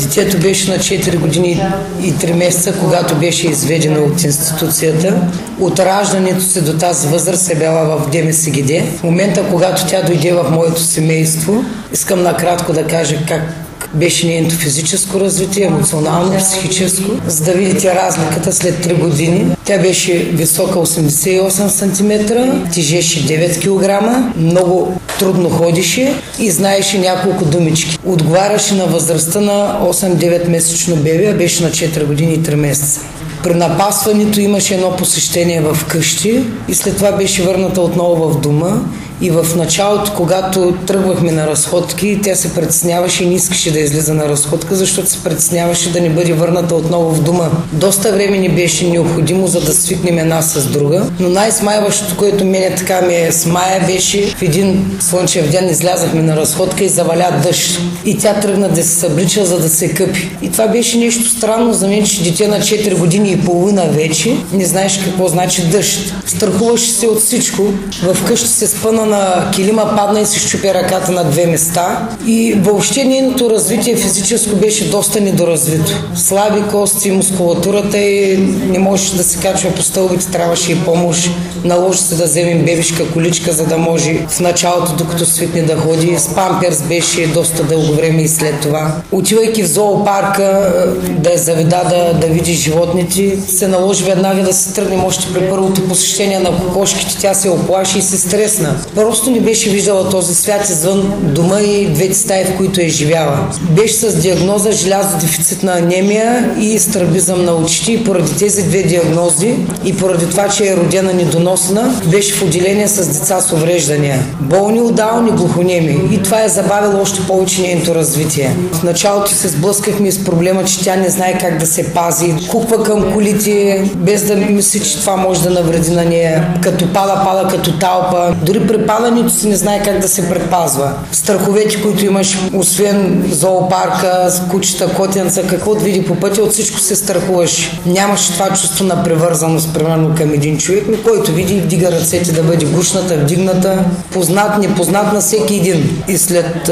Детето беше на 4 години и 3 месеца, когато беше изведена от институцията. От раждането си до тази възраст е била в ДМСГД. В момента, когато тя дойде в моето семейство, искам накратко да кажа как беше нейното физическо развитие, емоционално, психическо, за да видите разликата след 3 години. Тя беше висока 88 см, тежеше 9 кг, много трудно ходеше и знаеше няколко думички. Отговаряше на възрастта на 8-9 месечно бебе, беше на 4 години и 3 месеца. При напасването имаше едно посещение в къщи и след това беше върната отново в дома. И в началото, когато тръгвахме на разходки, тя се притесняваше и не искаше да излиза на разходка, защото се притесняваше да не бъде върната отново в дома. Доста време ни беше необходимо, за да свикнем една с друга. Но най-смайващото, което мене така ме смая, беше в един слънчев ден излязахме на разходка и заваля дъжд. И тя тръгна да се съблича, за да се къпи. И това беше нещо странно за мен, че дете на 4 години и половина вече не знаеш какво значи дъжд. Страхуваше се от всичко. В къщи се спъна на килима, падна и се щупи ръката на 2 места. И въобще нейното развитие физическо беше доста недоразвито. Слаби кости, мускулатурата и не можеше да се качва по стълбите, трябваше и помощ. Наложи се да вземем бебешка количка, за да може в началото, докато свикне да ходи. С памперс беше доста дълго време и след това. Отивайки в зоопарка да я заведа да види животните, се наложи веднага да се тръгнем още при първото посещение на кокошките. Тя се оплаши и се стресна. Просто не беше виждала този свят извън дома и 2 стаи, в които е живяла. Беше с диагноза желязодефицитна анемия и страбизъм на очите и поради тези 2 диагнози и поради това, че е родена недоносна, беше в отделение с деца с увреждания. Болни от Даун и глухонеми. И това е забавило още повече нейното развитие. В началото се сблъскахме с проблема, че тя не знае как да се пази. Куква към колите, без да мисли, че това може да навреди на нея. Като пада като талпа. Дори при падането си не знае как да се предпазва. Страховете, които имаш, освен зоопарка, кучета, котенца, какво да види по пътя, от всичко се страхуваш. Нямаш това чувство на привързаност, примерно към един човек, но който види, вдига ръцете да бъде гушната, вдигната, познат, непознат на всеки един. И след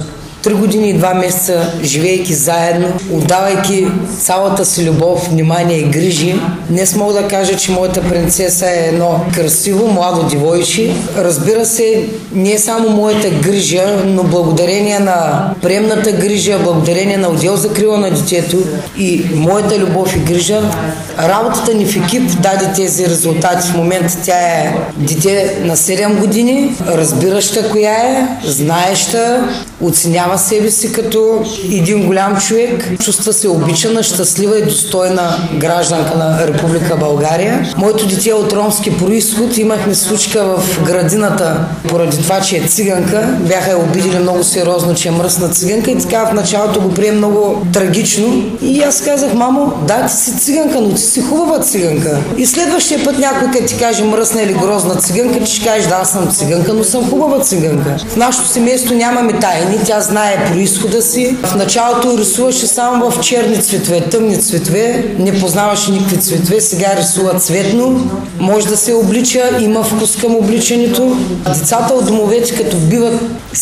3 години и 2 месеца, живейки заедно, отдавайки цялата си любов, внимание и грижи, днес мога да кажа, че моята принцеса е едно красиво, младо девойче. Разбира се, не е само моята грижа, но благодарение на приемната грижа, благодарение на отдел за закрила на детето и моята любов и грижа, работата ни в екип даде тези резултати. В момента тя е дете на 7 години, разбираща коя е, знаеща, оценява себе си като един голям човек, чувства се обичана, щастлива и достойна гражданка на Република България. Моето дете е от ромски произход. Имахме случка в градината поради това, че е циганка. Бяха я обидили много сериозно, че е мръсна циганка и така в началото го прие много трагично. И аз казах: мамо, да, ти си циганка, но ти си хубава циганка. И следващия път някой като ти каже мръсна или грозна циганка, ти ще кажеш: да, аз съм циганка, но съм хубава циганка. В нашето семейство нямаме тайни, тя знае произхода си. В началото рисуваше само в черни цветове, тъмни цветове, не познаваше никакви цветове, сега рисува цветно, може да се облича, има вкус към обличането. Децата от домовете, като биват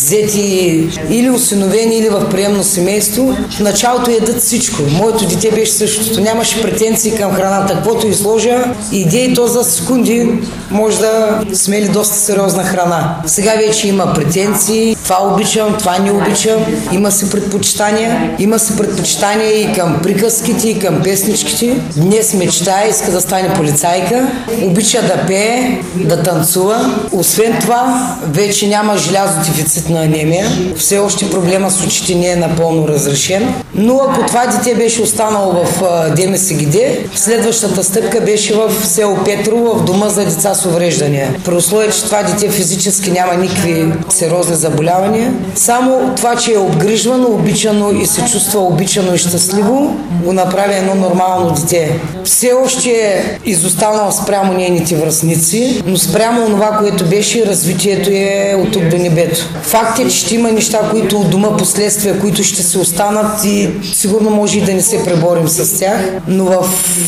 взети или осиновени, или в приемно семейство, в началото ядат всичко. Моето дете беше същото, нямаше претенции към храната, каквото и сложа, иде и то за секунди може да смели доста сериозна храна. Сега вече има претенции, това обичам, това не обичам, има се предпочитания. Има се предпочитания и към приказките, и към песничките. Днес мечтае, иска да стане полицайка, обича да пее, да танцува. Освен това, вече няма желязодефицитна анемия. Все още проблема с очите не е напълно разрешен. Но ако това дете беше останало в ДМСГД, следващата стъпка беше в село Петрово, в дома за деца с увреждания. При условие, че това дете физически няма никакви сериозни заболявания, само това, че е обгрижвано, обичано и се чувства обичано и щастливо, го направи едно нормално дете. Все още е изостанал спрямо нейните връстници, но спрямо това, което беше, развитието е от тук до небето. Факт е, че ще има неща, които от дома последствия, които ще се останат и сигурно може и да не се преборим с тях, но в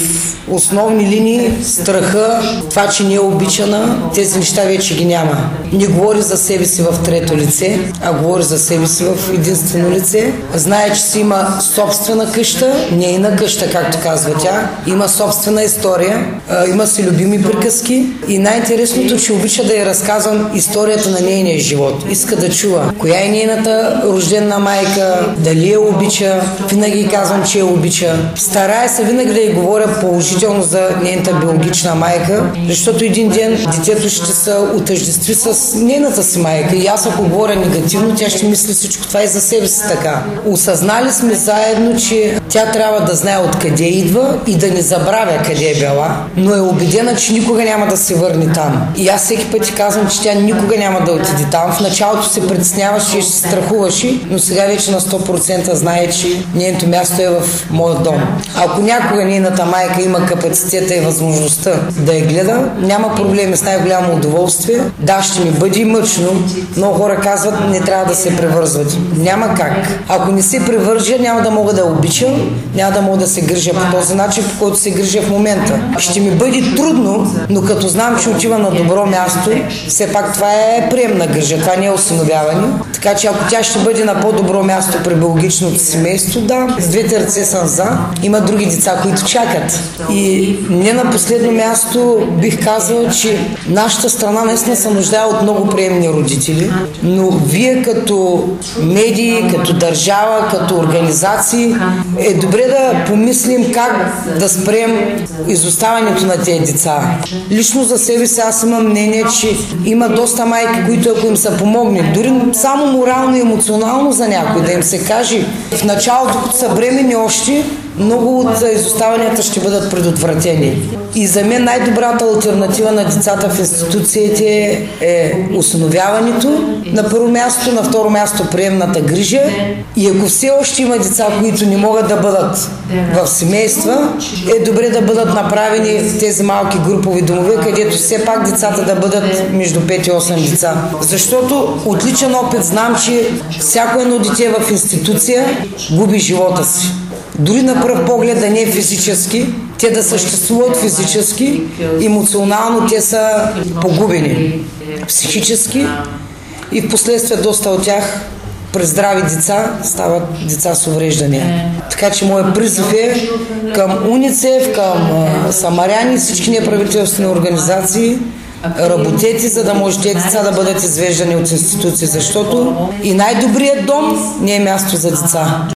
основни линии страха, това, че не е обичана, тези неща вече ги няма. Не говори за себе си в трето лице, а говори за себе си в в единствено лице. Знае, че си има собствена къща, нейна къща, както казва тя. Има собствена история, има си любими приказки и най-интересното, че обича да я разказвам историята на нейния живот. Иска да чува коя е нейната рождена майка, дали я обича. Винаги казвам, че я обича. Старая се винаги да й говоря положително за нейната биологична майка, защото един ден детето ще се отъждестви с нейната си майка и аз ако говоря негативно, тя ще мисли всичко това и за себе си така. Осъзнали сме заедно, че тя трябва да знае откъде идва и да не забравя къде е била, но е убедена, че никога няма да се върне там. И аз всеки път ти казвам, че тя никога няма да отиде там. В началото се притесняваше и ще се страхуваше, но сега вече на 100% знае, че нейното място е в моят дом. Ако някога нейната майка има капацитета и възможността да я гледа, няма проблеми, с най-голямо удоволствие. Да, ще ми бъде мъчно. Много хора казват, не трябва да се превързват. Няма как. Ако не се превържа, няма да мога да я обичам, няма да мога да се грижа по този начин, по който се грижа в момента. Ще ми бъде трудно, но като знам, че отива на добро място, все пак това е приемна грижа, това не е осиновяване. Така че ако тя ще бъде на по-добро място при биологичното семейство, да, с двете ръце съм за. Има други деца, които чакат. И не на последно място бих казала, че нашата страна наистина се нуждае от много приемни родители, но вие като медии, като държава, като организации, е добре да помислим как да спрем изоставането на тези деца. Лично за себе си аз имам мнение, че има доста майки, които ако им се помогне, дори само морално и емоционално за някой, да им се каже в началото, като са бремени още, много от изоставанията ще бъдат предотвратени. И за мен най-добрата алтернатива на децата в институциите е осиновяването. На първо място, на второ място приемната грижа. И ако все още има деца, които не могат да бъдат в семейства, е добре да бъдат направени в тези малки групови домове, където все пак децата да бъдат между 5 и 8 деца. Защото от личен опит знам, че всяко едно дете в институция губи живота си. Дори на пръв поглед да не е физически, те да съществуват физически, емоционално те са погубени. Психически и в последствие доста от тях при здрави деца стават деца с увреждания. Така че моят призив е към УНИЦЕФ, към Самаряни, всички неправителствени организации, работете, за да може тези деца да бъдат извеждани от институции, защото и най-добрият дом не е място за деца.